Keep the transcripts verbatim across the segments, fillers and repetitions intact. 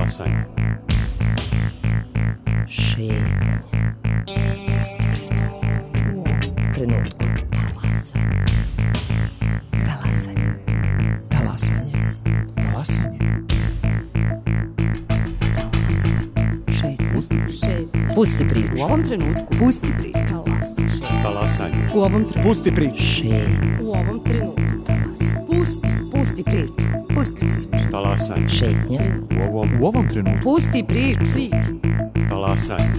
Talasanje. Šetnje. Pusti priču. U ovom trenutku. Talasanje. Talasanje. Talasanje. Talasanje. Šetnje. Šetnje. Pusti priču. U ovom trenutku. Pusti priču. Talasanje. Talasanje. U ovom trenutku. Pusti priču. Šetnje. U ovom trenutku. Talasanje. Pusti. Pusti priču. Pusti priču. Talasanje. Šetnje. U ovom, U ovom trenutku. Pusti priču. Priču. talasanje.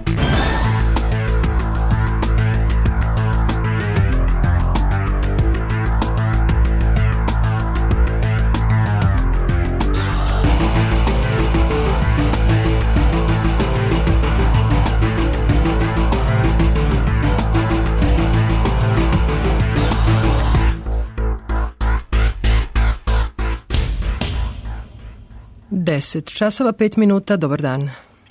deset časova pet minuta, dobar dan.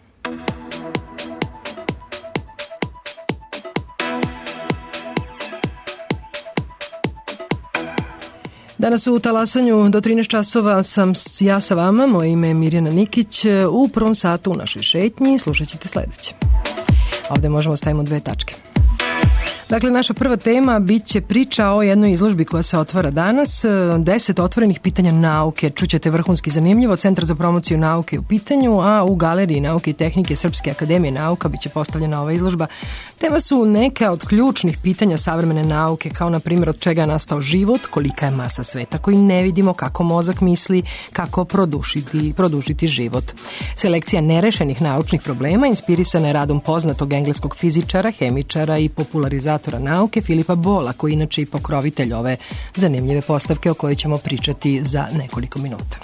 Danas u Talasanju do trinaest časova sam ja sa vama, moje ime je Mirjana Nikić. U prvom satu u našoj šetnji slušat ćete sledeće. Ovde možemo stavimo dve tačke. Dakle, naša prva tema bit će priča o jednoj izložbi koja se otvara danas. Deset otvorenih pitanja nauke. Čućete vrhunski zanimljivo. Centar za promociju nauke u pitanju, a u Galeriji nauke i tehnike Srpske akademije nauka biće postavljena ova izložba. Tema su neka od ključnih pitanja savremene nauke, kao na primjer od čega je nastao život, kolika je masa sveta koji ne vidimo, kako mozak misli, kako produžiti, produžiti život. Selekcija nerešenih naučnih problema inspirisana je radom poznatog engleskog fizičara, hemičara i popularizatora nauke Filipa Bola, koji inače i pokrovitelj ove zanimljive postavke o kojoj ćemo pričati za nekoliko minuta.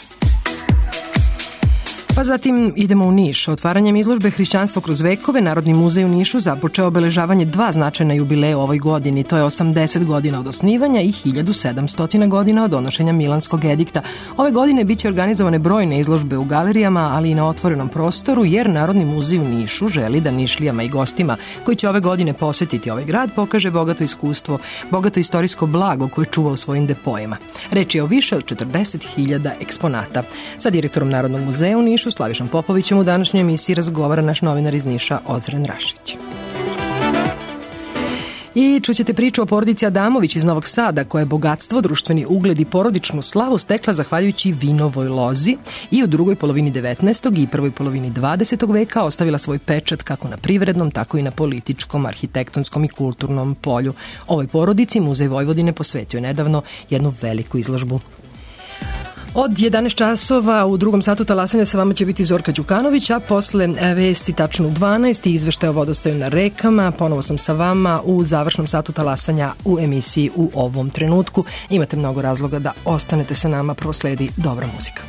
Pa zatim idemo u Niš. Otvaranjem izložbe Hrišćanstvo kroz vekove, Narodni muzej u Nišu započeo obeležavanje dva značajna jubileja u ovoj godini. To je osamdeset godina od osnivanja i hiljadu sedamsto godina od donošenja Milanskog edikta. Ove godine biće organizovane brojne izložbe u galerijama, ali i na otvorenom prostoru, jer Narodni muzej u Nišu želi da Nišlijama i gostima koji će ove godine posetiti ovaj grad pokaže bogato iskustvo, bogato istorijsko blago koje čuva u svojim depojima. Reč je o više od četrdeset hiljada eksponata. Sa direktorom Narodnog muzeja u Nišu Slavišom Popovićem u današnjoj emisiji razgovara naš novinar iz Niša Ozren Rašić. I čućete priču o porodici Adamović iz Novog Sada, koja je bogatstvo, društveni ugled i porodičnu slavu stekla zahvaljujući vinovoj lozi i u drugoj polovini devetnaestog i prvoj polovini dvadesetog veka ostavila svoj pečat kako na privrednom, tako i na političkom, arhitektonskom i kulturnom polju. Ovoj porodici Muzej Vojvodine posvetio nedavno jednu veliku izložbu. Od jedanaest časova u drugom satu talasanja sa vama će biti Zorka Đukanović, a posle vesti tačno u dvanaest i izveštaje o vodostaju na rekama. Ponovo sam sa vama u završnom satu talasanja u emisiji U ovom trenutku. Imate mnogo razloga da ostanete sa nama, prvo sledi dobra muzika.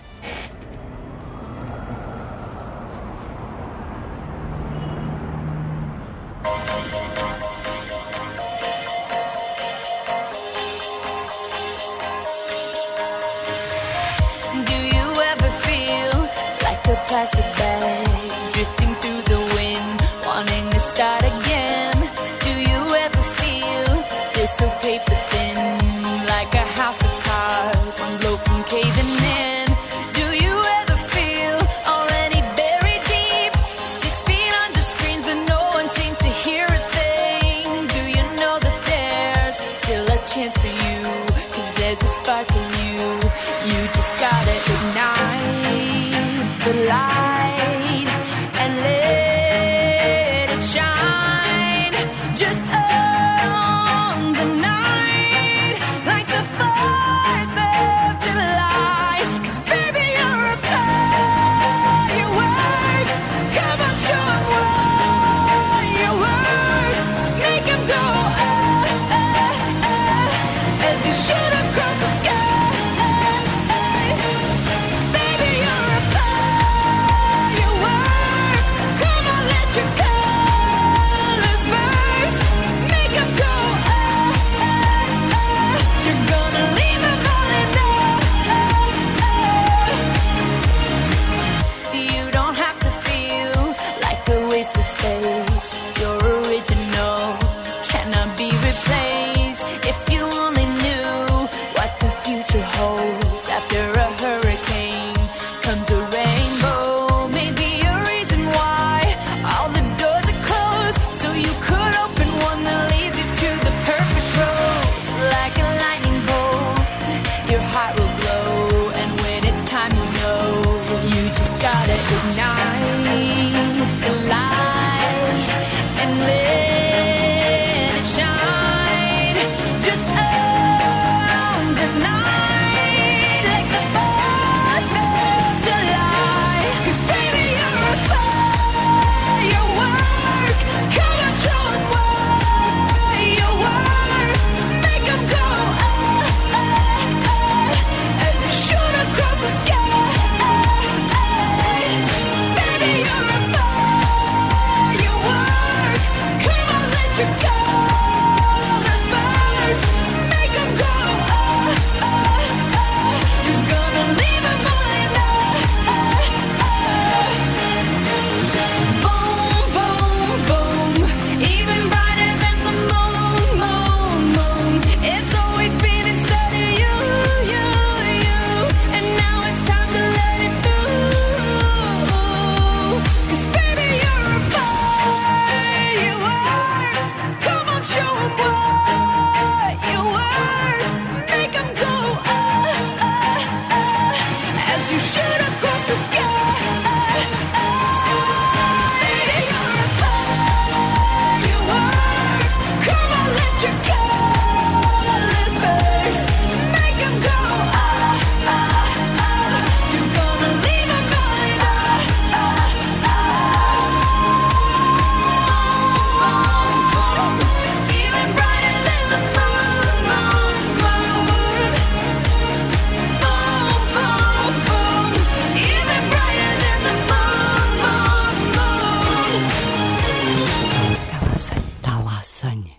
Plastic bag drifting through the wind, wanting to start again. Do you ever feel feel so paper thin, like a house of cards, one blow from caving in? Do you ever feel already buried deep, six feet under screens but no one seems to hear a thing? Do you know that there's still a chance for you, 'cause there's a spark in you, you just gotta ignite the light and let it shine just on the night like the fourth of July. 'Cause baby you're a firework, come on show 'em what you work, make 'em go ah, ah, ah, as you shoot across the sky. Baby you're a firework.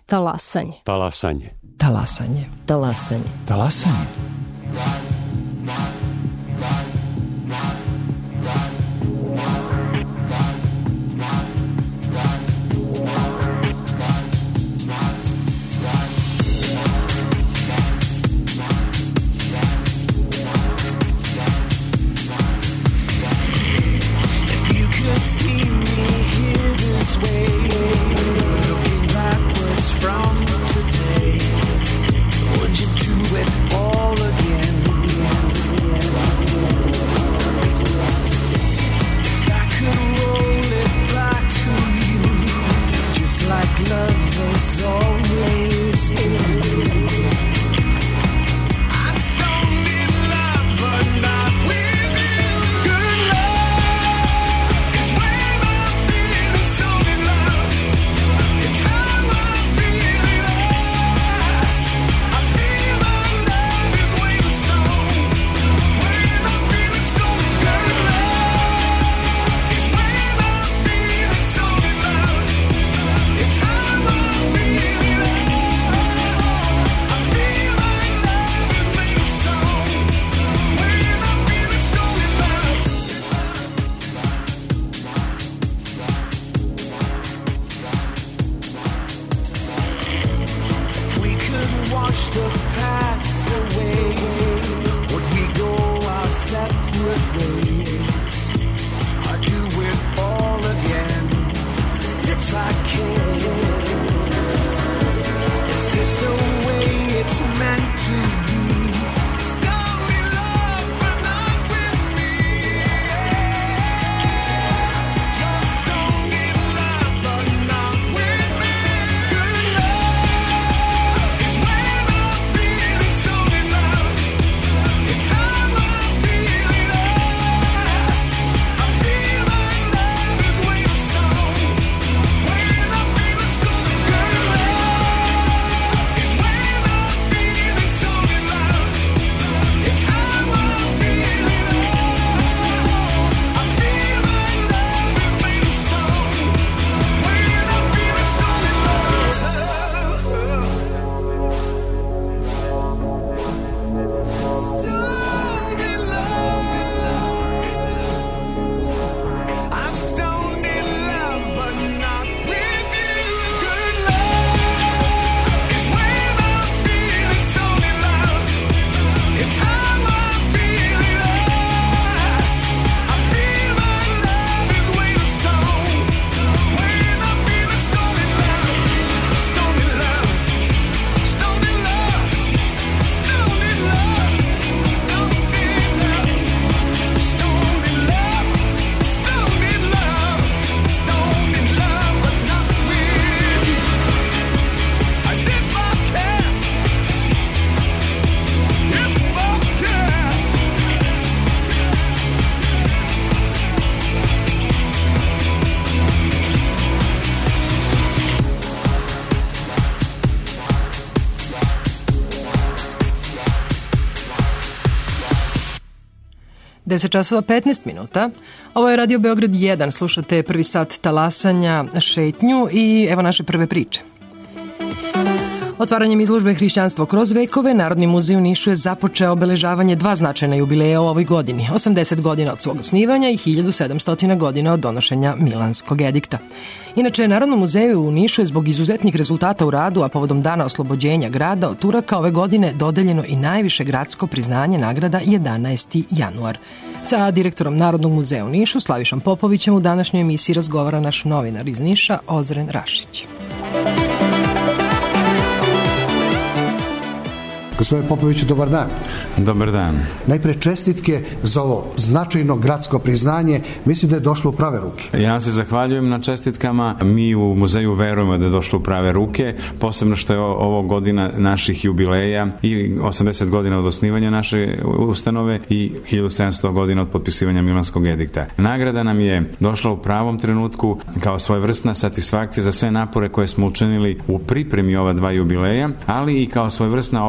Talasanje. Talasanje. Talasanje. Talasanje. Talasanje. deset časova petnaest minuta. Ovo je Radio Beograd jedan. Slušate prvi sat talasanja, šetnju i evo naše prve priče. Otvaranjem izložbe Hrišćanstvo kroz vekove, Narodni muzej u Nišu je započeo obeležavanje dva značajna jubileja u ovoj godini. osamdeset godina od svog osnivanja i hiljadu sedamsto godina od donošenja Milanskog edikta. Inače, Narodnom muzeju u Nišu je zbog izuzetnih rezultata u radu, a povodom dana oslobođenja grada od Turaka ove godine dodeljeno i najviše gradsko priznanje nagrada jedanaesti januar. Sa direktorom Narodnog muzeja u Nišu, Slavišom Popovićem, u današnjoj emisiji razgovara naš novinar iz Niša, Ozren Rašić. Gospodine Popoviću, dobar dan. Dobar dan. Najpre čestitke za ovo značajno gradsko priznanje. Mislim da je došlo u prave ruke. Ja se zahvaljujem na čestitkama. Mi u muzeju verujemo da je došlo u prave ruke, posebno što je ovo godina naših jubileja i osamdeset godina od osnivanja naše ustanove i hiljadu sedamsto godina od potpisivanja Milanskog edikta. Nagrada nam je došla u pravom trenutku kao svojevrsna satisfakcija za sve napore koje smo učinili u pripremi ova dva jubileja, ali i kao svojevrsna obaveza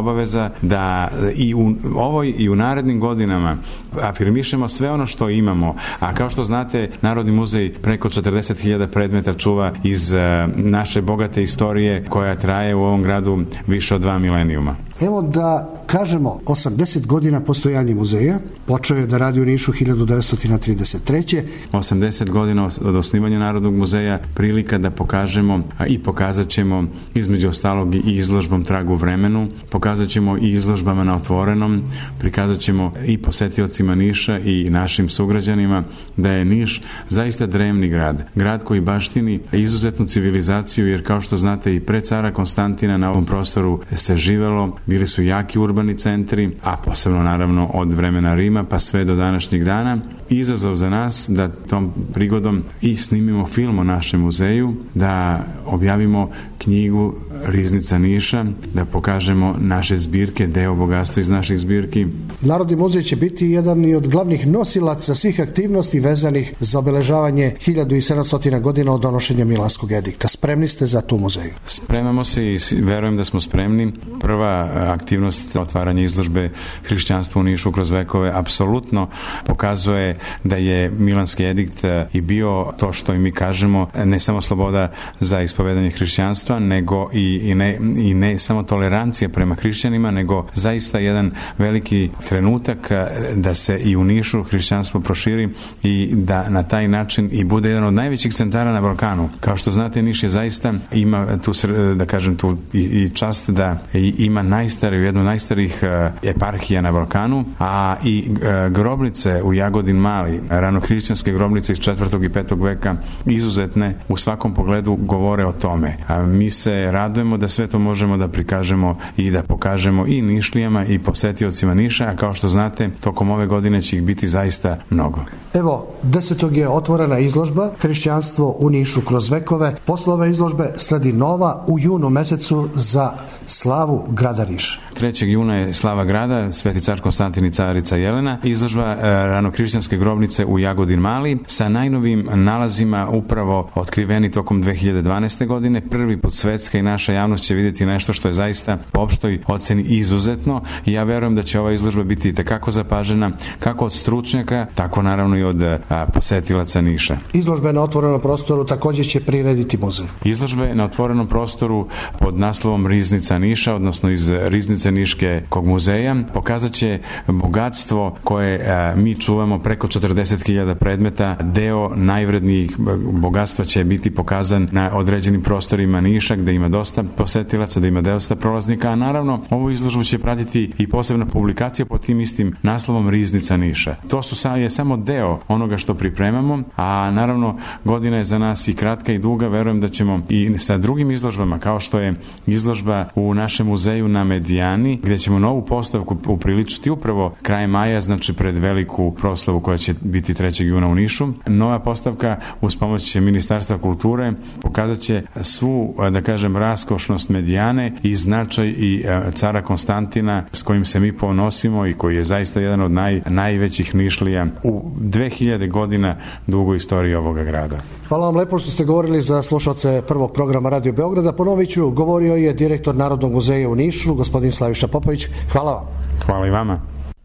šansa da i u ovoj i u narednim godinama afirmišemo sve ono što imamo, a kao što znate, Narodni muzej preko četrdeset hiljada predmeta čuva iz naše bogate istorije koja traje u ovom gradu više od dva milenijuma. Evo da kažemo, osamdeset godina postojanja muzeja, počeo je da radi u Nišu hiljadu devetsto trideset treće. osamdeset godina od osnivanja Narodnog muzeja, prilika da pokažemo i pokazat ćemo između ostalog i izložbom Trag u vremenu, pokazat ćemo i izložbama na otvorenom, prikazat ćemo i posetiocima Niša i našim sugrađanima da je Niš zaista drevni grad, grad koji baštini izuzetnu civilizaciju, jer kao što znate i pre cara Konstantina na ovom prostoru se živelo, bili su jaki urbani centri, a posebno naravno od vremena Rima pa sve do današnjeg dana. Izazov za nas da tom prigodom i snimimo film o našem muzeju, da objavimo knjigu Riznica Niša, da pokažemo naše zbirke, deo bogatstva iz naših zbirki. Narodni muzej će biti jedan i od glavnih nosilaca svih aktivnosti vezanih za obeležavanje hiljadu sedamsto godina od donošenja Milanskog edikta. Spremni ste za tu muzeju? Spremamo se i verujem da smo spremni. Prva aktivnost otvaranja izložbe Hrišćanstvo u Nišu kroz vekove apsolutno pokazuje da je Milanski edikt i bio to što i mi kažemo, ne samo sloboda za ispovedanje hrišćanstva, nego i, i, ne, i ne samo tolerancija prema hrišćanima, nego zaista jedan veliki trenutak da se i u Nišu hrišćanstvo proširi i da na taj način i bude jedan od najvećih centara na Balkanu. Kao što znate, Niš je zaista ima tu, da kažem, tu i, i čast da i, ima najstariju, jednu od najstarijih eparhija na Balkanu, a i grobnice u Jagodin Mali, ranohrišćanske grobnice iz četvrtog i petog veka, izuzetne u svakom pogledu govore o tome. A mi se radujemo da sve to možemo da prikažemo i da pokažemo i Nišlijama i posetiocima Niša, a kao što znate, tokom ove godine će ih biti zaista mnogo. Evo, desetog je otvorena izložba Hrišćanstvo u Nišu kroz vekove. Posle ove izložbe sledi nova u junu mesecu za slavu grada Niša. trećeg juna je slava grada, Sveti car Konstantin i carica Jelena, izložba ranohrišćanske grobnice u Jagodin Mali sa najnovim nalazima upravo otkriveni tokom dve hiljade dvanaeste. godine. Prvi put svetska i naša javnost će vidjeti nešto što je zaista po opštoj oceni izuzetno i ja verujem da će ova izložba biti itekako zapažena kako od stručnjaka, tako naravno i od a, posetilaca Niša. Izložbe na otvorenom prostoru također će prirediti muzej. Izložbe na otvorenom prostoru pod naslovom Riznica Niša, odnosno iz Riznice Niškog muzeja, pokazat će bogatstvo koje a, mi čuvamo, preko četrdeset hiljada predmeta. Deo najvrednijih bogatstva će biti pokazan na određenim prostorima Niša gde ima dosta posetilaca, da ima dosta prolaznika, a naravno ovu izložbu će pratiti i posebna publikacija pod tim istim naslovom Riznica Niša. To su sa, je samo deo onoga što pripremamo, a naravno godina je za nas i kratka i duga, verujem da ćemo i sa drugim izložbama, kao što je izložba u našem muzeju na Medijani, gde ćemo novu postavku upriličiti upravo krajem maja, znači pred veliku proslavu koja će biti trećeg juna u Nišu. Nova postavka uz pomoć Ministarstva kulture pokazat će svu, da kažem, raskošnost Medijane i značaj i cara Konstantina s kojim se mi ponosimo i koji je zaista jedan od naj, najvećih Nišlija u dve hiljade godina dugoj istoriji ovoga grada. Hvala vam lepo što ste govorili za slušalce prvog programa Radio Beograda. Ponovit ću, govorio je direktor Narodnog muzeja u Nišu, gospodin Slaviša Popović. Hvala vam. Hvala i vama.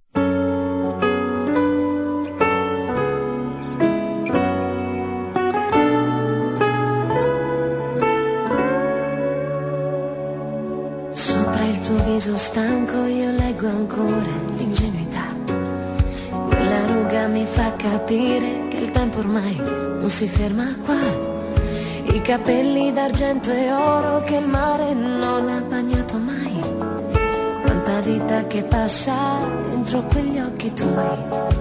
Sopra il tuo viso stanco io leggo ancora l'ingenuità. Quella ruga mi fa capire che il tempo ormai non si ferma qua. I capelli d'argento e oro che il mare non ha bagnato mai. Quanta vita che passa dentro quegli occhi tuoi.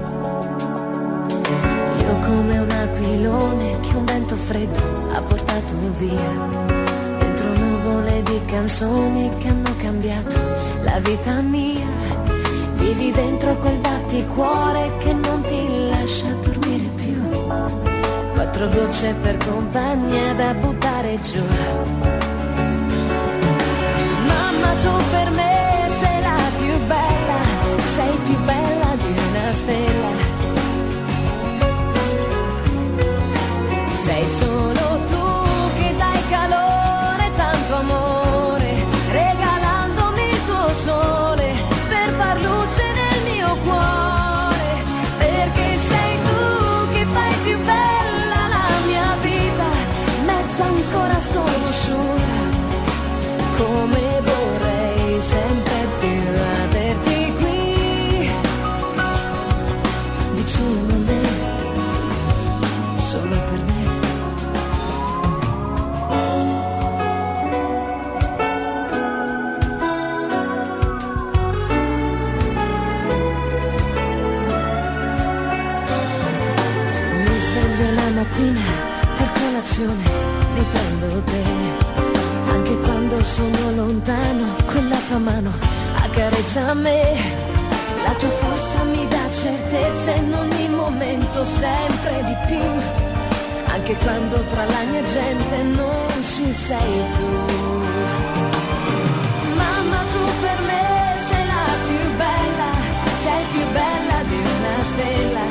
Io come un aquilone che un vento freddo ha portato via. Dentro nuvole di canzoni che hanno cambiato la vita mia. Vivi dentro quel batticuore che non ti lascia dormire più. Quattro gocce per compagnia da buttare giù. Mamma, tu per me sei la più bella, sei più bella di una stella. Sei solo tu che dai calore, tanto amore, regalandomi il tuo sole. mattina per colazione mi prendo te, anche quando sono lontano, quella tua mano accarezza me, la tua forza mi dà certezza in ogni momento, sempre di più, anche quando tra la mia gente non ci sei tu. Mamma, tu per me sei la più bella, sei più bella di una stella,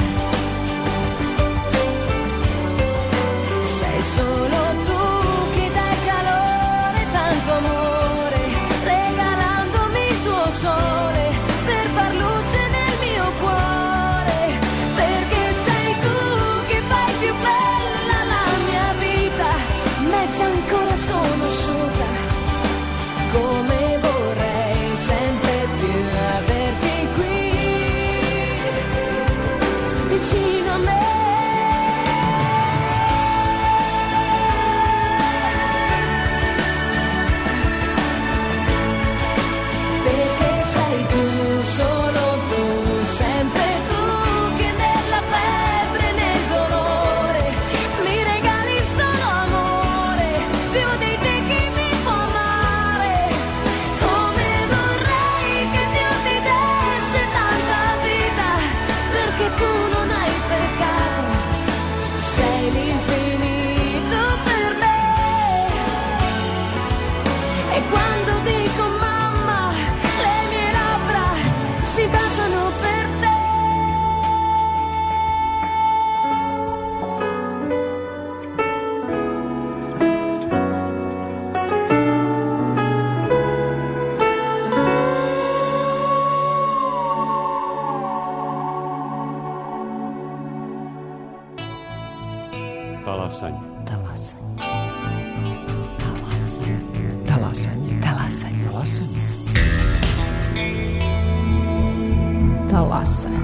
sei solo tu che dai calore, tanto amore, regalandomi il tuo sole per far luce nel mio cuore, perché sei tu che fai più bella la mia vita, mezza ancora sono asciutta, come vorrei sempre più averti qui vicino a me. Talasanje. Talasanje. Talasanje. Talasanje. Talasanje. Talasanje.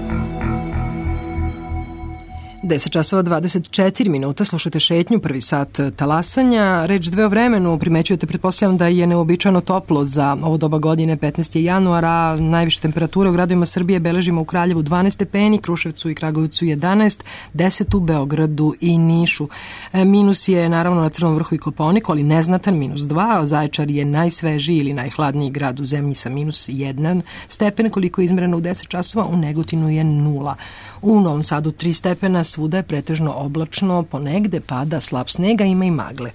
deset časova dvadeset četiri minuta, slušate šetnju, prvi sat talasanja. Reč dve o vremenu, primećujete, pretpostavljam da je neobičajno toplo za ovo doba godine, petnaesti januar, a najviše temperature u gradovima Srbije beležimo u Kraljevu dvanaest stepeni, Kruševcu i Kragujevcu jedanaest, deset u Beogradu i Nišu. E, minus je naravno na Crnom vrhu i Kopaoniku, ali neznatan, minus dva. Zaječar je najsvežiji ili najhladniji grad u zemlji sa minus jedan stepen, koliko je izmereno u deset časova, u Negotinu je nula. U Novom Sadu tri stepena, svuda je pretežno oblačno, ponegde pada slab snega, ima i magle.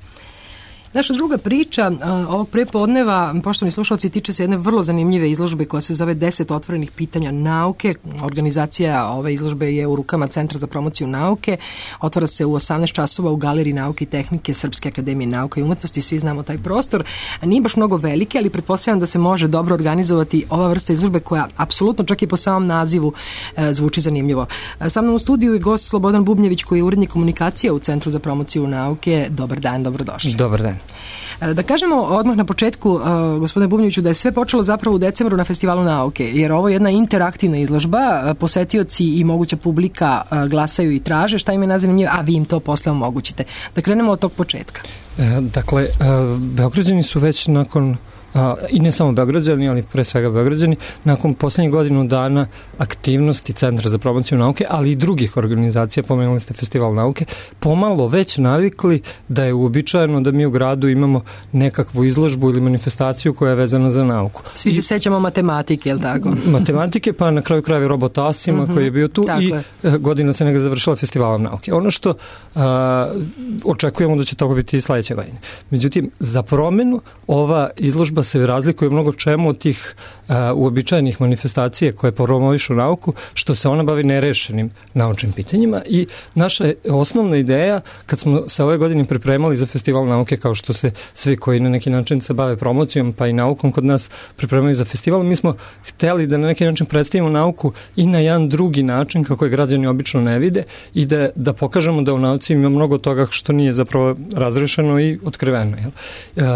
Naša druga priča ovog prepodneva, poštovani slušalci, tiče se jedne vrlo zanimljive izložbe koja se zove deset otvorenih pitanja nauke. Organizacija ove izložbe je u rukama Centra za promociju nauke. Otvara se u osamnaest časova u Galeriji nauke i tehnike Srpske akademije nauka i umetnosti. Svi znamo taj prostor. Nije baš mnogo veliki, ali pretpostavljam da se može dobro organizovati ova vrsta izložbe koja apsolutno čak i po samom nazivu e, zvuči zanimljivo. Sa mnom u studiju je gost Slobodan Bubnjević, koji je urednik komunikacije u Centru za promociju nauke. Dobar dan, dobrodošli. Dobar dan. Da kažemo odmah na početku, uh, gospodine Bubnjeviću, da je sve počelo zapravo u decembru na Festivalu nauke, jer ovo je jedna interaktivna izložba, uh, posetioci i moguća publika uh, glasaju i traže šta im je najzanimljivo, a vi im to posle omogućite. Da krenemo od tog početka. E, dakle, e, Beograđani su već nakon A, i ne samo Beograđani, ali pre svega Beograđani, nakon poslednjih godinu dana aktivnosti Centra za promociju nauke, ali i drugih organizacija, pomenuli ste Festival nauke, pomalo već navikli da je uobičajeno da mi u gradu imamo nekakvu izložbu ili manifestaciju koja je vezana za nauku. Svi se sećamo matematike, je li tako? Matematike, pa na kraju krajeva Robotasima, uh-huh, koji je bio tu i je. Godina se neka završila Festivalom nauke. Ono što a, očekujemo da će toga biti i sledeće godine. Međutim, za promenu ova izložba se razlikuje mnogo čemu od tih uh, uobičajenih manifestacija koje promovišu nauku, što se ona bavi nerešenim naučnim pitanjima i naša osnovna ideja kad smo se ove godine pripremali za Festival nauke, kao što se svi koji na neki način se bave promocijom pa i naukom kod nas pripremaju za festival, mi smo hteli da na neki način predstavimo nauku i na jedan drugi način kako je građani obično ne vide i da, da pokažemo da u nauci ima mnogo toga što nije zapravo razrešeno i otkriveno. Jel? Uh,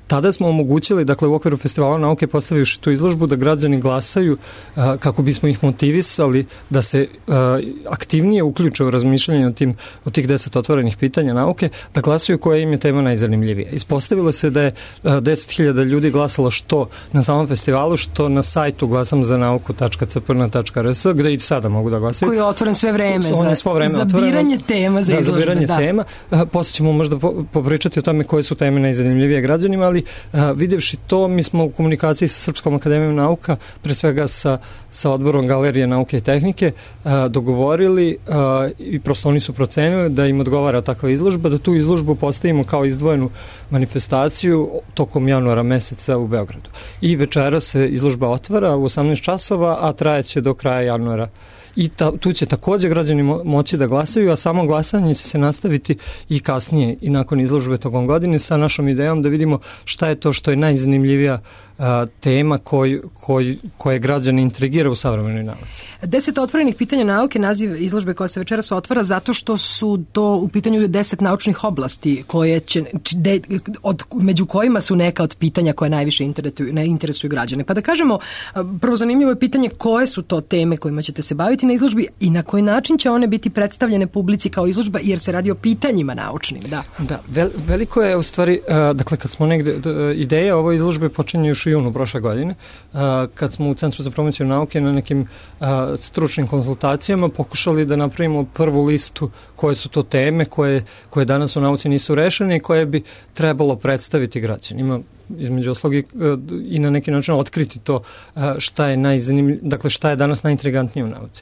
tada smo omogućili, dakle u okviru Festivala nauke postavivši tu izložbu, da građani glasaju a, kako bismo ih motivisali da se a, aktivnije uključe u razmišljanje o, tim, o tih deset otvorenih pitanja nauke, da glasaju koja im je tema najzanimljivija. Ispostavilo se da je deset hiljada ljudi glasalo što na samom festivalu, što na sajtu glasam za nauku tačka c p n tačka r s, gde i sada mogu da glasaju. Koji je otvoren sve vreme, On je za, vreme za otvoreno, biranje tema za da, izložbe. Za biranje da. tema. Posle ćemo možda po, popričati o tome koje su teme najzanimljivije građanima, ali a, videvši to, mi smo u komunikaciji sa Srpskom akademijom nauka, pre svega sa, sa odborom Galerije nauke i tehnike, a, dogovorili a, i prosto oni su procenili da im odgovara takva izložba, da tu izložbu postavimo kao izdvojenu manifestaciju tokom januara meseca u Beogradu. I večera se izložba otvara u osamnaest časova, a trajeće do kraja januara. I ta, tu će takođe građani mo, moći da glasaju, a samo glasanje će se nastaviti i kasnije i nakon izložbe tokom godine sa našom idejom da vidimo šta je to što je najzanimljivija a, tema koj, koj, koje građane intrigira u savremenoj nauci. Deset otvorenih pitanja nauke, naziv izložbe koja se večeras otvara zato što su to u pitanju deset naučnih oblasti koje će, de, od, među kojima su neka od pitanja koje najviše interesuju, ne interesuju građane. Pa da kažemo, prvo zanimljivo je pitanje koje su to teme kojima ćete se baviti na izložbi i na koji način će one biti predstavljene publici kao izložba, jer se radi o pitanjima naučnim. Da, da vel, veliko je u stvari, uh, dakle kad smo negde, uh, ideja ove izložbe počinje još u junu prošle godine, uh, kad smo u Centru za promociju nauke na nekim uh, stručnim konsultacijama pokušali da napravimo prvu listu koje su to teme koje, koje danas u nauci nisu rešene i koje bi trebalo predstaviti građanima. Između oslog i, i na neki način otkriti to šta je najzanimljivije, dakle šta je danas najintrigantnije u nauci.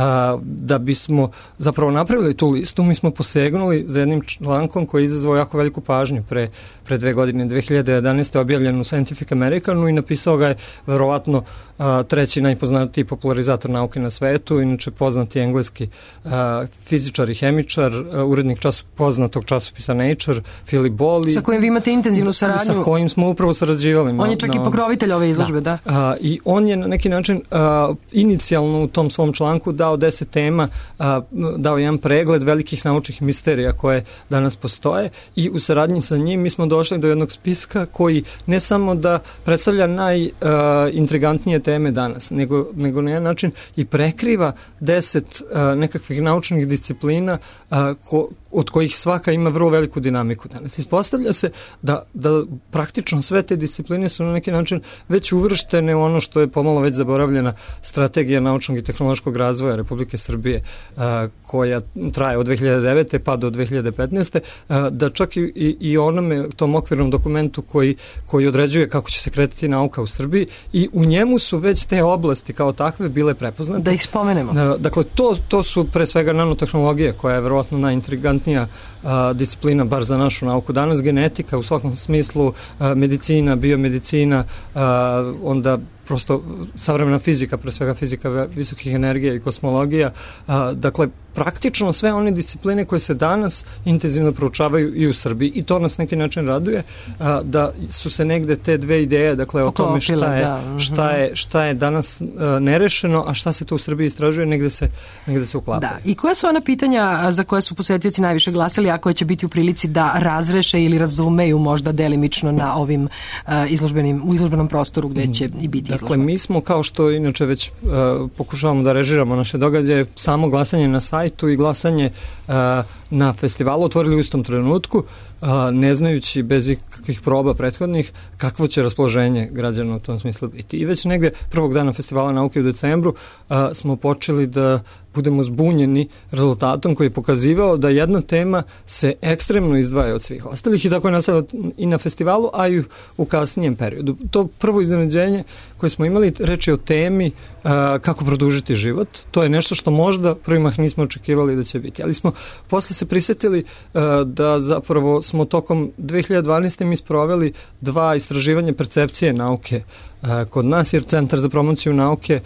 Da bismo zapravo napravili tu listu, mi smo posegnuli za jednim člankom koji je izazvao jako veliku pažnju pre, pre dve godine, dve hiljade jedanaeste objavljen u Scientific Americanu i napisao ga je verovatno treći najpoznatiji popularizator nauke na svetu, inače poznati engleski fizičar i hemičar, urednik času, poznatog časopisa Nature, Philip Ball. Sa kojim vi imate intenzivnu saradnju. Sa kojim smo upravo sarađivali. On je čak na, i pokrovitelj ove izložbe, da. da. A, I on je na neki način a, inicijalno u tom svom članku dao deset tema, a, dao jedan pregled velikih naučnih misterija koje danas postoje i u saradnji sa njim mi smo došli do jednog spiska koji ne samo da predstavlja najintrigantnije teme danas, nego, nego na jedan način i prekriva deset a, nekakvih naučnih disciplina a, ko, od kojih svaka ima vrlo veliku dinamiku danas. Ispostavlja se da, da praktično sve te discipline su na neki način već uvrštene u ono što je pomalo već zaboravljena strategija naučnog i tehnološkog razvoja Republike Srbije a, koja traje od dve hiljade devete pa do dve hiljade petnaeste a, da čak i, i, i onome tom okvirnom dokumentu koji, koji određuje kako će se kretati nauka u Srbiji i u njemu su već te oblasti kao takve bile prepoznate. Da ih spomenemo. A, dakle, to, to su pre svega nanotehnologije koja je verovatno najintrigantnija a, disciplina, bar za našu nauku danas, genetika u svakom smislu, a, medicina, biomedicina, a, onda prosto savremena fizika, pre svega fizika visokih energija i kosmologija. A, dakle, praktično sve one discipline koje se danas intenzivno proučavaju i u Srbiji i to nas neki način raduje a, da su se negde te dve ideje, dakle o tome šta je, da. šta je, šta je danas a, nerešeno, a šta se to u Srbiji istražuje, negde se, negde se uklapaju. Da. I koja su ona pitanja za koje su posetioci najviše glasali, a koje će biti u prilici da razreše ili razumeju možda delimično na ovim a, izložbenim, u izložbenom prostoru gde će i biti izložba? Dakle, mi smo, kao što inače već a, pokušavamo da režiramo naše događaje, samo glasanje na sajtu i glasanje uh, na festivalu otvorili u istom trenutku, uh, ne znajući bez ikakvih proba prethodnih kakvo će raspoloženje građana u tom smislu biti. I već negde prvog dana festivala nauke u decembru uh, smo počeli da budemo zbunjeni rezultatom koji je pokazivao da jedna tema se ekstremno izdvaja od svih ostalih i tako je nastavilo i na festivalu, a i u kasnijem periodu. To prvo iznenađenje koje smo imali, reč je o temi uh, kako produžiti život. To je nešto što možda prvimah nismo očekivali da će biti. Ali smo posle se prisetili uh, da zapravo smo tokom dve hiljade dvanaeste mi sproveli dva istraživanja percepcije nauke uh, kod nas, jer Centar za promociju nauke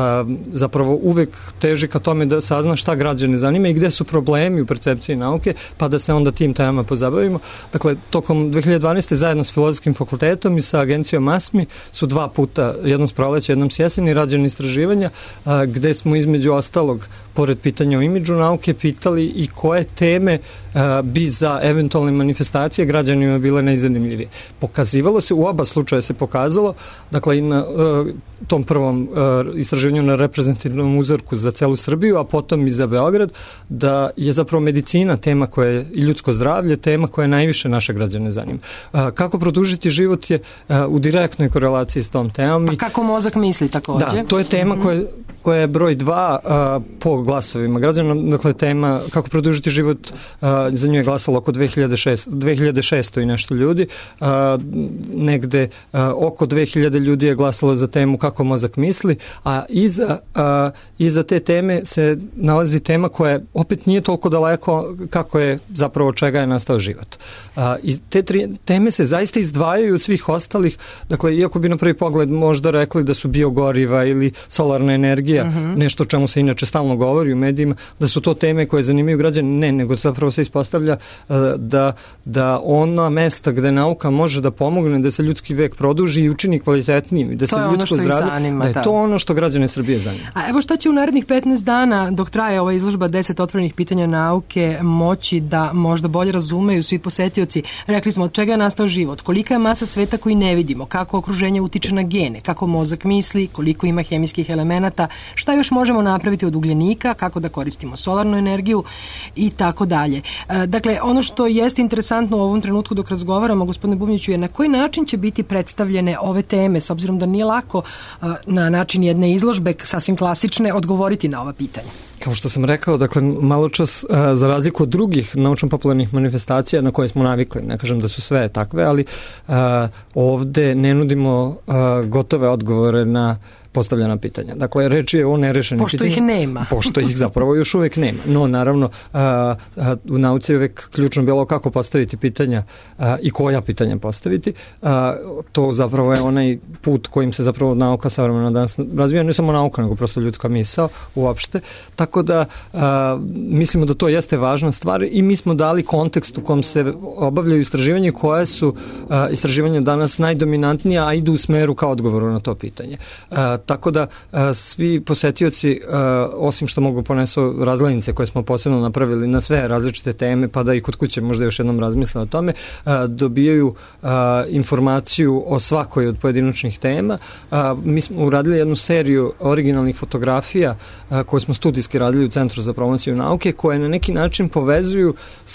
zapravo uvek teži ka tome da sazna šta građane zanima i gde su problemi u percepciji nauke, pa da se onda tim temama pozabavimo. Dakle, tokom dve hiljade dvanaeste zajedno s Filozofskim fakultetom i sa agencijom ASMI su dva puta, jednom s proleća, jednom s jeseni, rađene istraživanja gde smo između ostalog, pored pitanja o imidžu nauke, pitali i koje teme bi za eventualne manifestacije građanima bile najzanimljivije. Pokazivalo se, u oba slučaja se pokazalo, dakle i na tom prvom istraživanju na reprezentativnom uzorku za celu Srbiju, a potom i za Beograd, da je zapravo medicina tema koja je, i ljudsko zdravlje tema koja je najviše naše građane zanima. Kako produžiti život je u direktnoj korelaciji s tom temom. A kako mozak misli takođe? Da, to je tema mm-hmm. koja, koja je broj dva a, po glasovima građana, dakle tema kako produžiti život, a, za nju je glasalo oko dve hiljade šesto i nešto ljudi, a, negde a, oko dve hiljade ljudi je glasalo za temu kako mozak misli, a iza, a, iza te teme se nalazi tema koja opet nije toliko daleko kako je zapravo od čega je nastao život. A, i te tri teme se zaista izdvajaju od svih ostalih, dakle iako bi na prvi pogled možda rekli da su biogoriva ili solarna energija, uh-huh. nešto o čemu se inače stalno govori u medijima, da su to teme koje zanimaju građane, ne, nego zapravo se ispostavlja uh, da, da ona mesta gde nauka može da pomogne da se ljudski vek produži i učini kvalitetnijim, da se ljudsko zdravlje, zanima, da je to ono što građane Srbije zanima. A evo šta će u narednih petnaest dana, dok traje ova izložba deset otvorenih pitanja nauke, moći da možda bolje razumeju svi posetioci. Rekli smo od čega je nastao život, kolika je masa sveta koji ne vidimo, kako okruženje utiče na gene, kako mozak misli, koliko ima hemijskih elemenata, šta još možemo napraviti od ugljenika, kako da koristimo solarnu energiju i tako dalje. Dakle, ono što jeste interesantno u ovom trenutku dok razgovaramo, gospodine Bubnjiću, je na koji način će biti predstavljene ove teme, s obzirom da nije lako na način jedne izložbe, sasvim klasične, odgovoriti na ova pitanja. Kao što sam rekao, dakle, malo čas, za razliku od drugih naučno-popularnih manifestacija na koje smo navikli, ne kažem da su sve takve, ali a, ovde ne nudimo a, gotove odgovore na postavljena pitanja. Dakle, reč je o nerešenim pošto pitanjima. Pošto ih nema. Pošto ih zapravo još uvek nema. No, naravno, a, a, u nauci je uvek ključno bilo kako postaviti pitanja a, i koja pitanja postaviti. A, to zapravo je onaj put kojim se zapravo nauka savremena danas razvija, ne samo nauka, nego prosto ljudska misao uopšte. Tako da a, mislimo da to jeste važna stvar i mi smo dali kontekst u kom se obavljaju istraživanje koje su a, istraživanja danas najdominantnija, a idu u smeru kao odgovoru na to pitanje. A, tako da a, svi posetioci, a, osim što mogu ponesu razglednice koje smo posebno napravili na sve različite teme, pa da i kod kuće možda još jednom razmisle o tome, a, dobijaju a, informaciju o svakoj od pojedinačnih tema. A, mi smo uradili jednu seriju originalnih fotografija a, koje smo studijski radili u Centru za promociju nauke, koje na neki način povezuju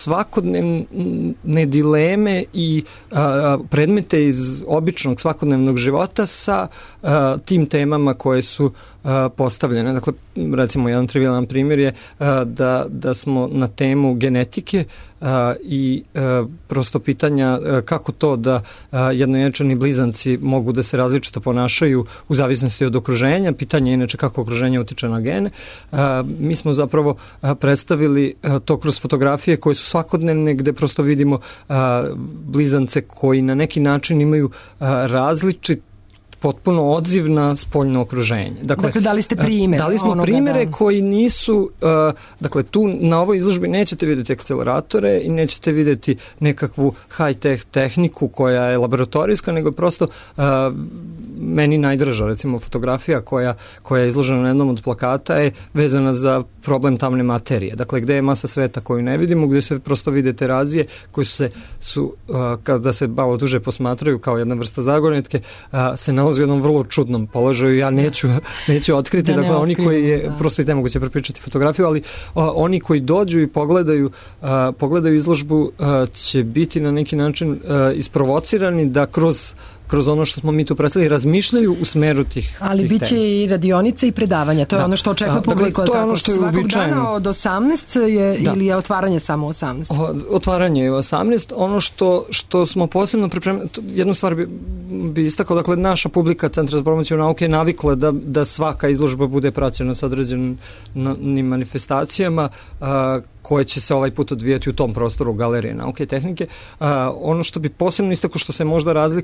svakodnevne dileme i a, predmete iz običnog svakodnevnog života sa a, tim temama koje su a, postavljene. Dakle, recimo jedan trivialan primjer je a, da, da smo na temu genetike a, i a, prosto pitanja a, kako to da a, jednojenčani blizanci mogu da se različito ponašaju u zavisnosti od okruženja, pitanje je inače kako okruženje utiče na gene. A, mi smo zapravo a, predstavili a, to kroz fotografije koje su svakodnevne, gde prosto vidimo a, blizance koji na neki način imaju a, različit potpuno odziv na spoljno okruženje. Dakle, dakle dali ste primere. Dali smo primere da... koji nisu, uh, dakle tu na ovoj izložbi nećete vidjeti akceleratore i nećete vidjeti nekakvu high-tech tehniku koja je laboratorijska, nego prosto uh, meni najdraža, recimo fotografija koja, koja je izložena na jednom od plakata je vezana za problem tamne materije. Dakle, gde je masa sveta koju ne vidimo, gde se prosto vide terazije koje su se, su, uh, kada se malo duže posmatraju kao jedna vrsta zagonetke, uh, se nalazi u jednom vrlo čudnom položaju. Ja neću, neću otkriti, da ne dakle, oni koji je, da. prosto i nemoguće će prepričati fotografiju, ali uh, oni koji dođu i pogledaju, uh, pogledaju izložbu uh, će biti na neki način uh, isprovocirani da kroz kroz ono što smo mi tu predstavili, razmišljaju u smeru tih Ali tih biće tema. I radionice i predavanja, to je da. ono što očekuje publiku. Dakle, to je ono što je svakog uobičajeno. Dana od osamnaest je, da. ili je otvaranje samo osamnaest? O, otvaranje je osamnaest. Ono što, što smo posebno pripremili, jednu stvar bi, bi istakao, dakle, naša publika Centra za promociju nauke je navikla da, da svaka izložba bude praćena sa određenim manifestacijama, a, koje će se ovaj put odvijati u tom prostoru Galerije nauke i tehnike. A, ono što bi posebno istakao, što se možda razlikuje, jeste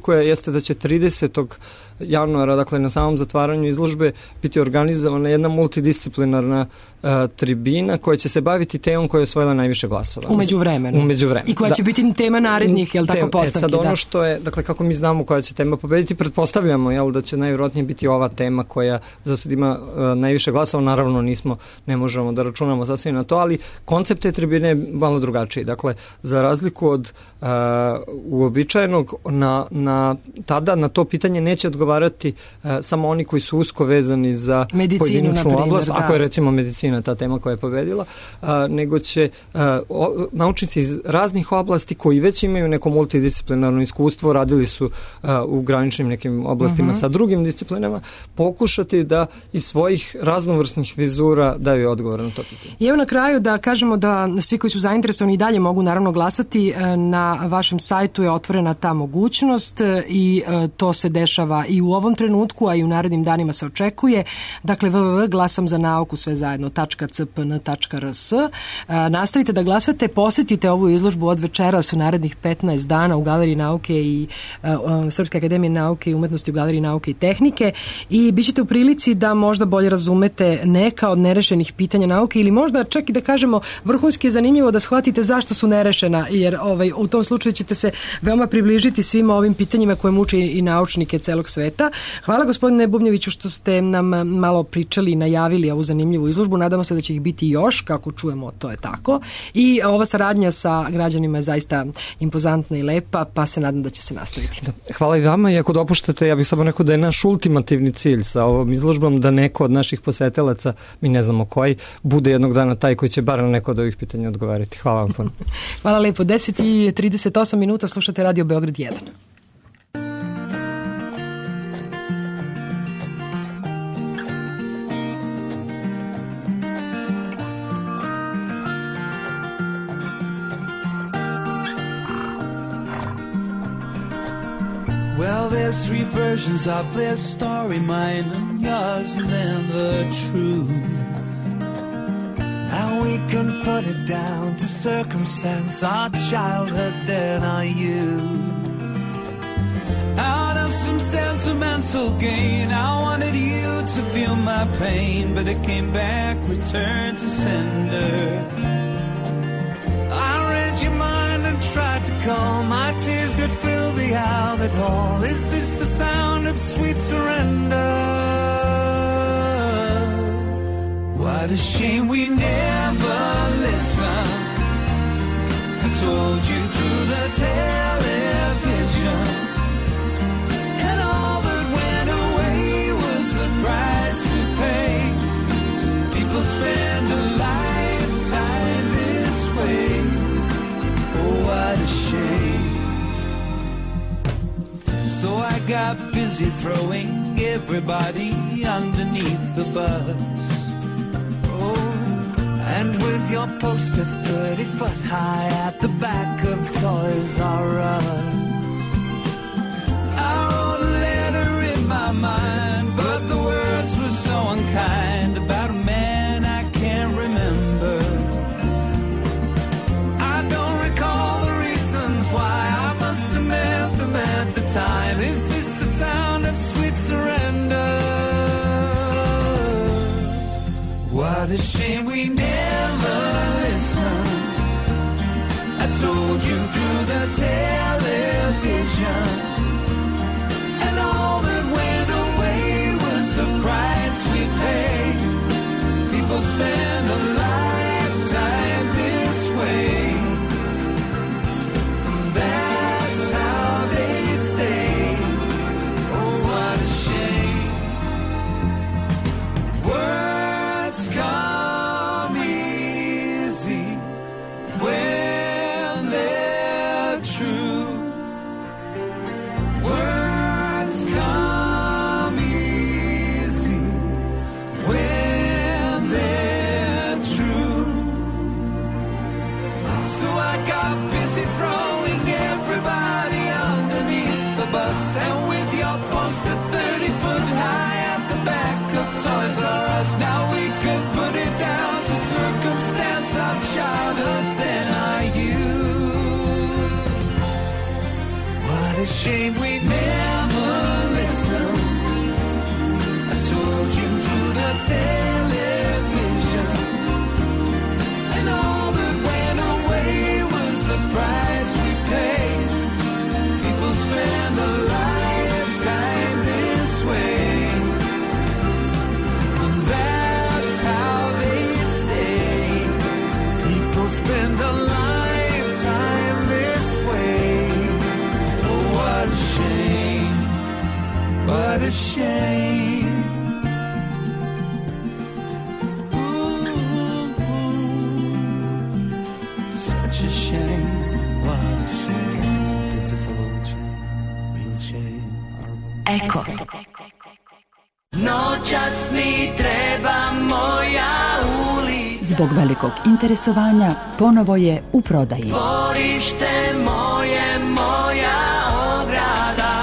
jeste da će tridesetog januara, dakle na samom zatvaranju izložbe, biti organizovana jedna multidisciplinarna uh, tribina koja će se baviti temom koja je osvojila najviše glasova. Umeđu vremenu. Umeđu vremenu. I koja će da. biti tema narednih, jel tako, postavki? E, sad ono što je, dakle kako mi znamo koja će tema pobediti, pretpostavljamo jel, da će najvjerojatnije biti ova tema koja za sad ima uh, najviše glasova, naravno nismo, ne možemo da računamo sasvim na to, ali koncept te tribine je malo drugačiji. Dakle, za razliku od uh, uobičajenog, na, na, tada na to pitanje neće odgovarati uh, samo oni koji su usko vezani za medicinu, pojedinačnu oblast, da. Ako je recimo medicina ta tema koja je pobedila, uh, nego će uh, o, naučnici iz raznih oblasti koji već imaju neko multidisciplinarno iskustvo, radili su uh, u graničnim nekim oblastima uh-huh. sa drugim disciplinama, pokušati da iz svojih raznovrsnih vizura daju odgovor na to pitanje. I evo na kraju da kažemo da svi koji su zainteresovani i dalje mogu naravno glasati. Na vašem sajtu je otvorena ta mogućnost i to se dešava i u ovom trenutku, a i u narednim danima se očekuje. Dakle, w w w tačka glasam za nauku sve zajedno tačka c p n tačka r s. Nastavite da glasate, posjetite ovu izložbu od večeras u narednih petnaest dana u Galeriji nauke i uh, Srpske akademije nauke i umetnosti u Galeriji nauke i tehnike i bit ćete u prilici da možda bolje razumete neka od nerešenih pitanja nauke ili možda čak i da kažemo vrhunski je zanimljivo da shvatite zašto su nerešena, jer ovaj, u tom slučaju ćete se veoma približiti svim ovim pitanjima koje muče i naučnike celog sveta. Hvala gospodine Bubnjeviću što ste nam malo pričali i najavili ovu zanimljivu izložbu. Nadamo se da će ih biti još, kako čujemo, to je tako. I ova saradnja sa građanima je zaista impozantna i lepa, pa se nadam da će se nastaviti. Da. Hvala i vama i ako dopuštate, ja bih samo rekao da je naš ultimativni cilj sa ovom izložbom da neko od naših posetilaca, mi ne znamo koji, bude jednog dana taj koji će bar na neko od ovih pitanja odgovariti. Hvala vam puno. Hvala lepo. deset i trideset osam minuta slušate Radio Beograd jedan. Well, there's three versions of this story, mine and yours, and then the truth. Now we can put it down to circumstance, our childhood, then our youth. Out of some sentimental gain, I wanted you to feel my pain, but it came back, returned to sender. I read your mind and tried to calm, my tears could fill the Albert Hall. Is this the sound of sweet surrender? What a shame we never listened. I told you through the television, and all that went away was the price we paid. People spend a lifetime this way. Oh, what a shame. So I got busy throwing everybody underneath the bus. And with your poster thirty foot high at the back of Toys R Us, I wrote a letter in my mind, but the words were so unkind about a man I can't remember. I don't recall the reasons why, I must have met them at the time. Is this the sound of sweet surrender? What a shame we never listened. I told you through the television, and all that went away was the price we paid. People spend a lifetime this way. That's how they stay. Oh, what a shame. Words come easy when they're true. Words come easy when they're true. So I got busy throwing everybody underneath the bus, and with your poster thirty foot high at the back of Toys R Us, now we could put it down to circumstance, our childhood, then our youth. What a shame we never spend a lifetime this way. Oh, what a shame, what a shame. Ooh, ooh, such a shame, what a shame. Pitiful shame, real shame, horrible. Eko. Noćas mi treba moja ulica. Zbog velikog interesovanja ponovo je u prodaji. Dvorište moje, moja ograda.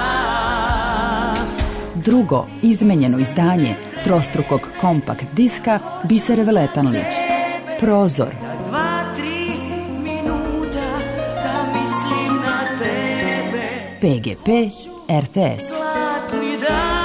Drugo izmenjeno izdanje trostrukog kompakt diska Bisere Veletanlić. Prozor. Dva, tri minuta da mislim na tebe. P G P R T S. Zlatni dan.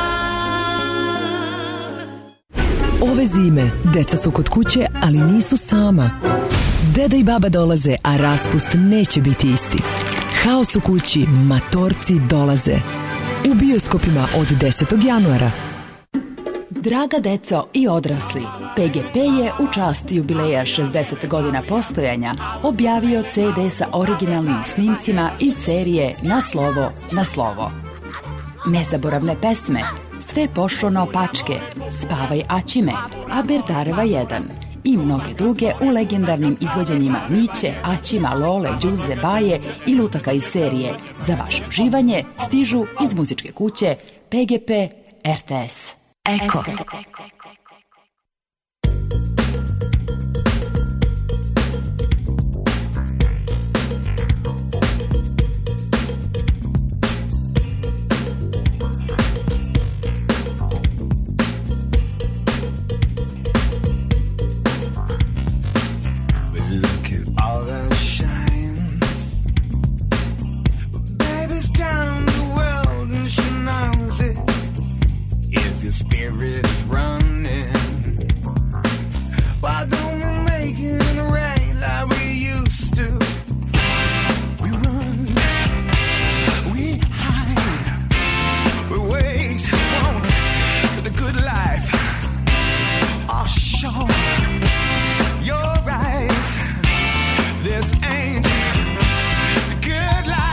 Ove zime, deca su kod kuće, ali nisu sama. Deda i baba dolaze, a raspust neće biti isti. Haos u kući, matorci dolaze. U bioskopima od desetog januara. Draga deco i odrasli, P G P je u čast jubileja šezdeset godina postojanja objavio C D sa originalnim snimcima iz serije Na slovo, na slovo. Nezaboravne pesme, Sve pošlo naopačke, Spavaj Aćime, A Berdareva jedan i mnoge druge u legendarnim izvođenjima Miće, Aćima, Lole, Đuze, Baje i lutaka iz serije Za vaše uživanje stižu iz muzičke kuće P G P R T S. Eko. Spirit is running. Why don't we make it in the rain like we used to? We run, we hide, we wait, want the good life. Oh, sure, you're right. This ain't the good life.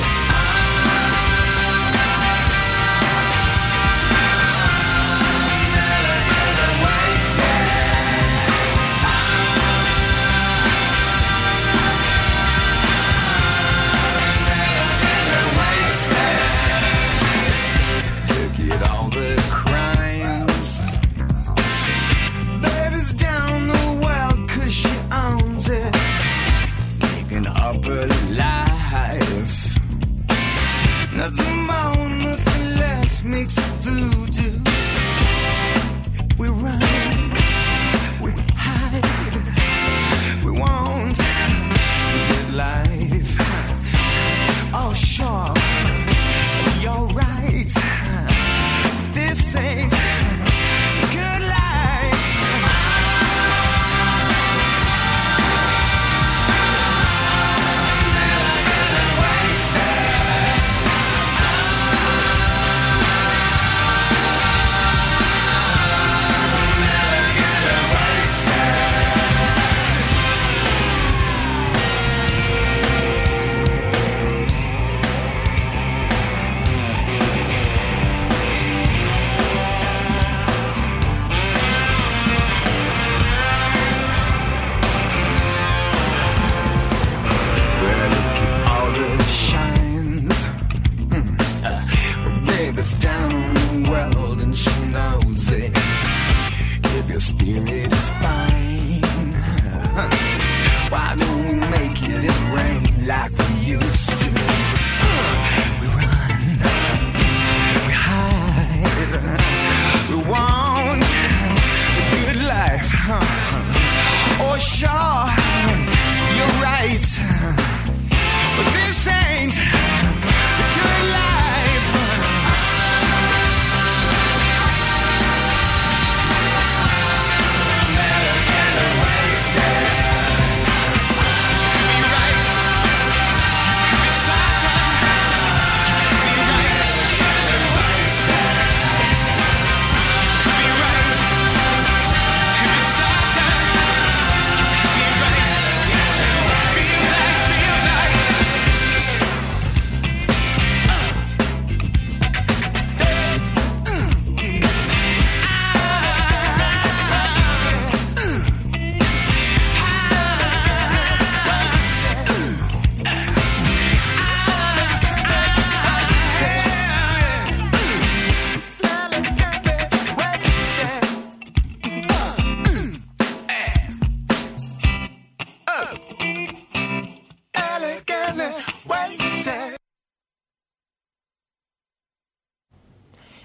Nothing more, nothing less makes it voodoo. We run, we hide, we want a good life. Oh, sure, you're right. This ain't good life. Your spirit is fine. Why don't we make it rain like we used to? We run, we hide, we want a good life. Oh, sure, you're right, but this ain't a good life. Could be right, could be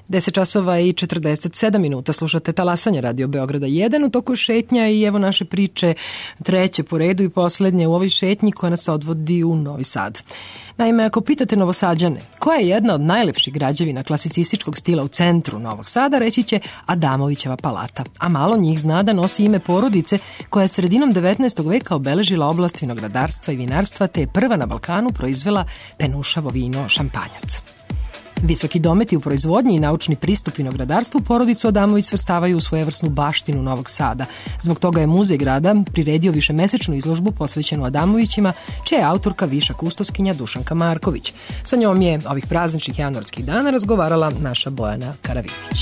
deset časova i četrdeset sedam minuta slušate Talasanje Radio Beograda jedan, u toku šetnja i evo naše priče treće po redu i poslednje u ovoj šetnji koja nas odvodi u Novi Sad. Naime, ako pitate Novosađane koja je jedna od najlepših građevina klasicističkog stila u centru Novog Sada, reći će Adamovićeva palata, a malo njih zna da nosi ime porodice koja je sredinom devetnaestog veka obeležila oblast vinogradarstva i vinarstva te je prva na Balkanu proizvela penušavo vino šampanjac. Visoki dometi u proizvodnji i naučni pristup vinogradarstvu porodicu Adamović svrstavaju u svojevrsnu baštinu Novog Sada. Zbog toga je muzej grada priredio višemesečnu izložbu posvećenu Adamovićima, čija je autorka viša kustoskinja Dušanka Marković. Sa njom je ovih prazničnih januarskih dana razgovarala naša Bojana Karavidić.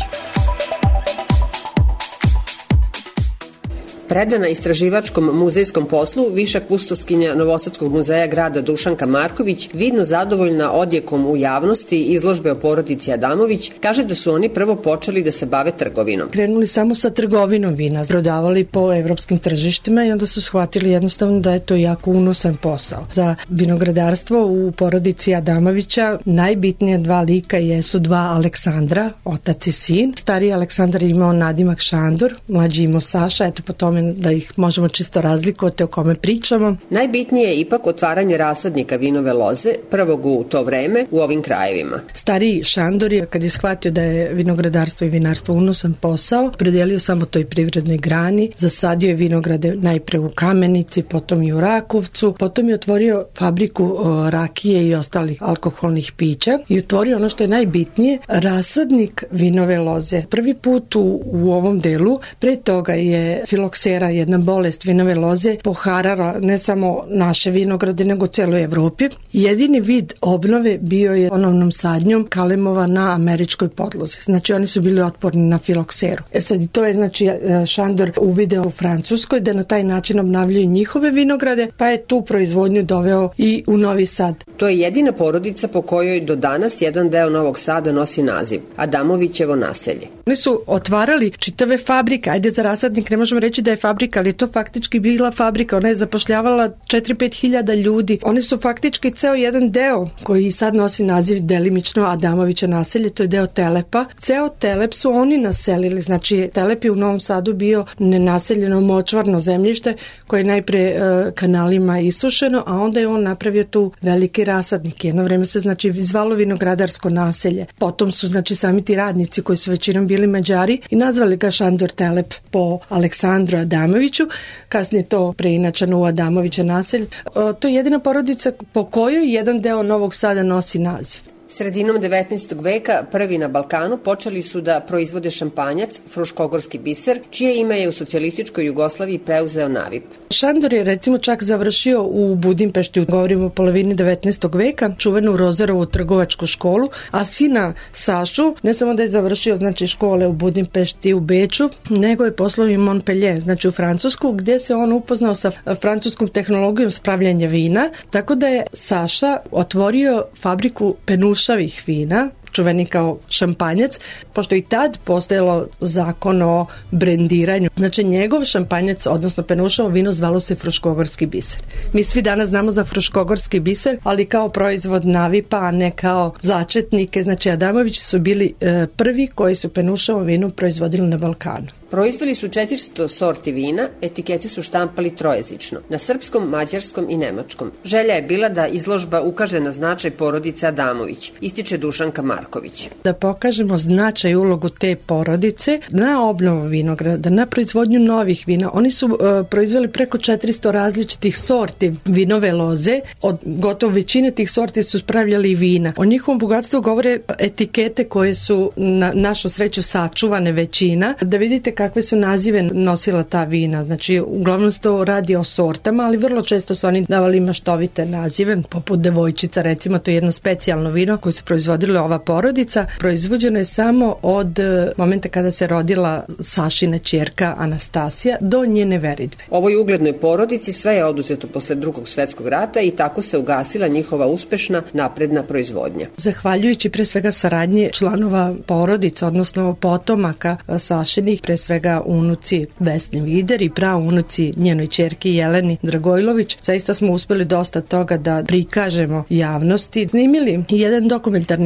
Predana istraživačkom muzejskom poslu, viša kustoskinja Novosadskog muzeja grada Dušanka Marković, vidno zadovoljna odjekom u javnosti izložbe o porodici Adamović, kaže da su oni prvo počeli da se bave trgovinom. Krenuli samo sa trgovinom vina, prodavali po evropskim tržištima i onda su shvatili jednostavno da je to jako unosan posao. Za vinogradarstvo u porodici Adamovića najbitnije dva lika jesu dva Aleksandra, otac i sin. Stariji Aleksandar je imao nadimak Šandor, mlađi imao Saša, eto po tome da ih možemo čisto razlikovati o kome pričamo. Najbitnije je ipak otvaranje rasadnika vinove loze, prvog u to vreme u ovim krajevima. Stariji Šandor je, kad je shvatio da je vinogradarstvo i vinarstvo unosan posao, predelio samo toj privrednoj grani, zasadio je vinograde najpre u Kamenici, potom i u Rakovcu, potom je otvorio fabriku o, rakije i ostalih alkoholnih pića i otvorio ono što je najbitnije, rasadnik vinove loze. Prvi put u, u ovom delu, pre toga je filoksera, jedna bolest vinove loze, poharala ne samo naše vinograde, nego celoj Evropi. Jedini vid obnove bio je ponovnom sadnjom kalemova na američkoj podlozi. Znači, oni su bili otporni na filokseru. E sad, i to je, znači, Šandor uvideo u Francuskoj, da na taj način obnavljaju njihove vinograde, pa je tu proizvodnju doveo i u Novi Sad. To je jedina porodica po kojoj do danas jedan deo Novog Sada nosi naziv Adamovićevo naselje. Oni su otvarali čitave fabrike. Ajde, za rasadnik ne možemo reći da je fabrika, ali je to faktički bila fabrika. Ona je zapošljavala četiri do pet hiljada ljudi. Oni su faktički ceo jedan deo koji sad nosi naziv delimično Adamovića naselje, to je deo Telepa. Ceo Telep su oni naselili. Znači, Telep je u Novom Sadu bio nenaseljeno močvarno zemljište koje je najpre e, kanalima isušeno, a onda je on napravio tu veliki rasadnik. Jedno vreme se, znači, zvalo vinogradarsko naselje. Potom su, znači, sami ti radnici koji su većinom bili Mađari i nazvali ga Šandor Telep po Aleksandru Adamoviću, kasnije to preinačeno u Adamovića naselje. To je jedina porodica po kojoj jedan deo Novog Sada nosi naziv. Sredinom devetnaestog veka prvi na Balkanu počeli su da proizvode šampanjac, fruškogorski biser, čije ime je u socijalističkoj Jugoslaviji preuzeo Navip. Šandor je recimo čak završio u Budimpešti, govorimo o polovini devetnaestog veka, čuvenu Rozerovu trgovačku školu, a sina Sašu ne samo da je završio, znači, škole u Budimpešti i u Beču, nego je poslao i Montpellier, znači u Francusku, gdje se on upoznao sa francuskom tehnologijom spravljanja vina, tako da je Saša otvorio fabriku penuša šavih vina, čuveni kao šampanjac, pošto i tad postojalo zakon o brendiranju. Znači, njegov šampanjac, odnosno penušavo vino, zvalo se fruškogorski biser. Mi svi danas znamo za fruškogorski biser, ali kao proizvod Navipa, a ne kao začetnike. Znači, Adamovići su bili e, prvi koji su penušavo vino proizvodili na Balkanu. Proizveli su četiristo sorti vina, etikete su štampali trojezično, na srpskom, mađarskom i nemačkom. Želja je bila da izložba ukaže na značaj porodice Adamović, ističe Dušanka Marković. Da pokažemo značaj i ulogu te porodice na obnovu vinograda, na proizvodnju novih vina. Oni su uh, proizveli preko četiristo različitih sorti vinove loze, od gotovo većine tih sorti su spravljali vina. O njihovom bogatstvu govore etikete koje su na našu sreću sačuvane većina. Da vidite kakve su nazive nosila ta vina. Znači, uglavnom se to radi o sortama, ali vrlo često su oni davali maštovite nazive, poput Devojčica, recimo, to je jedno specijalno vino koje su proizvodili ova porodica. Proizvođeno je samo od momenta kada se rodila Sašina ćerka Anastasija do njene veridbe. Ovoj uglednoj porodici sve je oduzeto posle Drugog svetskog rata i tako se ugasila njihova uspešna napredna proizvodnja. Zahvaljujući pre svega saradnje članova porodica, odnosno potomaka Sašinih, pre svega unuci Vesni Vider i praunuci njenoj ćerki Jeleni Dragojlović, zaista smo uspeli dosta toga da prikažemo javnosti. Snimili jedan dokumentarni film o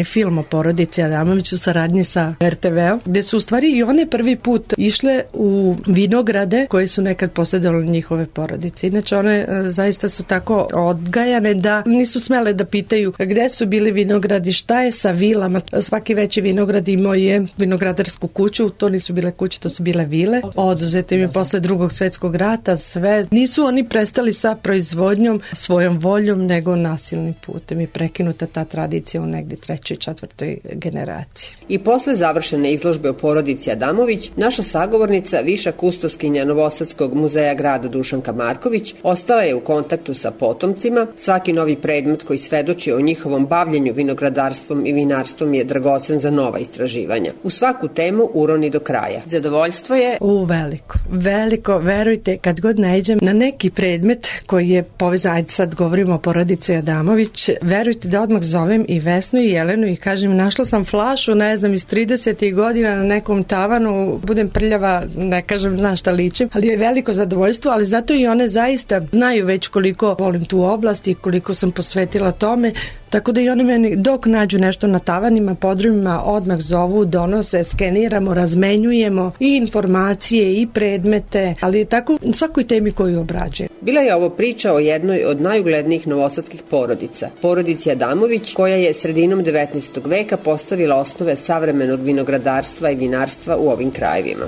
porodice Adamović u saradnji sa er te ve-om, gde su u stvari i one prvi put išle u vinograde koje su nekad posjedovali njihove porodice. Inače one zaista su tako odgajane da nisu smele da pitaju gde su bili vinogradi, šta je sa vilama. Svaki veći vinograd imao je vinogradarsku kuću, to nisu bile kuće, to su bile vile. Oduzete im je posle drugog svetskog rata sve. Nisu oni prestali sa proizvodnjom svojom voljom, nego nasilnim putem i prekinuta ta tradicija u negdje trećoj, četvrtoj generaciji. I posle završene izložbe o porodici Adamović, naša sagovornica, viša kustoskinja Novosadskog muzeja grada Dušanka Marković, ostala je u kontaktu sa potomcima. Svaki novi predmet koji svedoči o njihovom bavljenju vinogradarstvom i vinarstvom je dragocen za nova istraživanja. U svaku temu uroni do kraja. Zadovoljstvo je... U veliko, veliko, verujte, kad god nađem na neki predmet koji je povezan, ajde sad govorimo o porodici Adamović, verujte da odmah zovem i Vesnu i Jelenu i kažem, našla sam flašu, ne znam, iz tridesetih godina na nekom tavanu, budem prljava, ne kažem na šta ličim, ali je veliko zadovoljstvo, ali zato i one zaista znaju već koliko volim tu oblast i koliko sam posvetila tome, tako da i oni meni dok nađu nešto na tavanima, podrumima, odmah zovu, donose, skeniramo, razmenjujemo i informacije i predmete, ali tako u svakoj temi koju obrađuje. Bila je ovo priča o jednoj od najuglednijih novosadskih porodica, porodici Adamović, koja je sredinom devetnaestog veka postavila osnove savremenog vinogradarstva i vinarstva u ovim krajevima.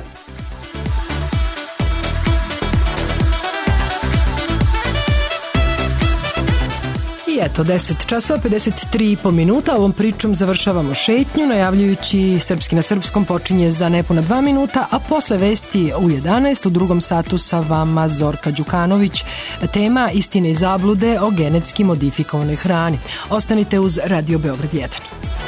I eto, deset časova, pedeset tri i po minuta. Ovom pričom završavamo šetnju, najavljujući Srpski na srpskom počinje za nepuna dva minuta, a posle vesti u jedanaest u drugom satu sa vama Zorka Đukanović. Tema Istine i zablude o genetski modifikovanoj hrani. Ostanite uz Radio Beograd jedan.